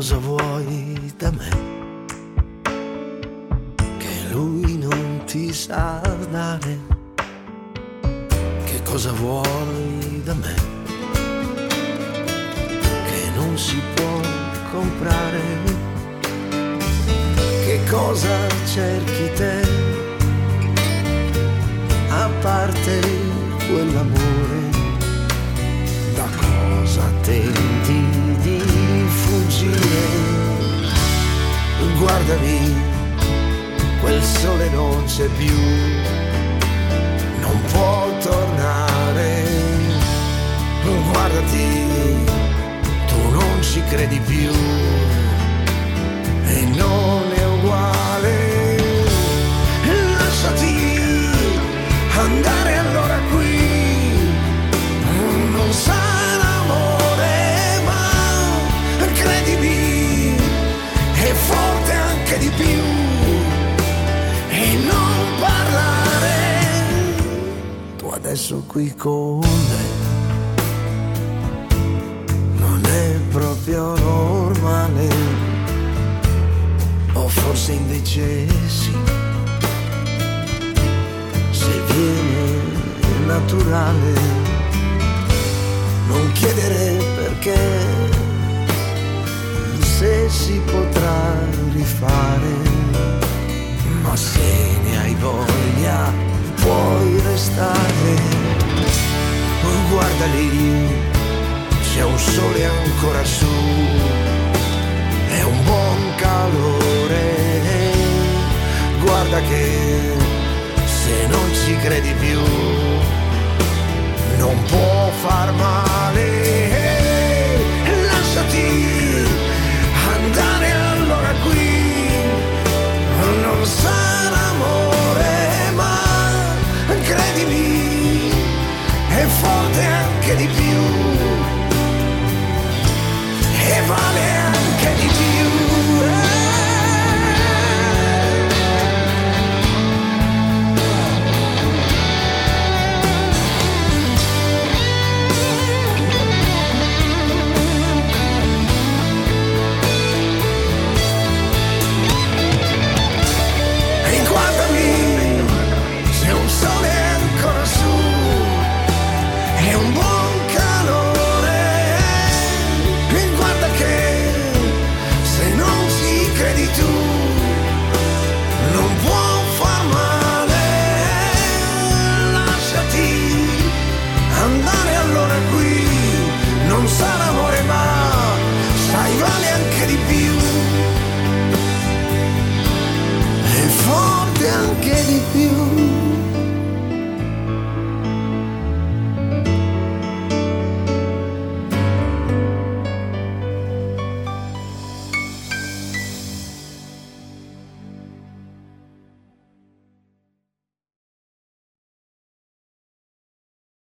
cosa vuoi da me, che lui non ti sa dare? Che cosa vuoi da me, che non si può comprare? Che cosa cerchi te, a parte quell'amore? Da cosa tenti di fuggire? Guardami, quel sole non c'è più, non può tornare. Guardati, tu non ci credi più e non è uguale. Lasciati andare allora qui, non sarà amore, ma credimi, è forte anche di più. E non parlare, tu adesso qui con me, non è proprio normale, o forse invece sì, se viene naturale. Non chiedere perché, se si potrà rifare, ma se ne hai voglia puoi restare. Guarda lì, c'è un sole ancora su, è un buon calore. Guarda che se non ci credi più non può far male.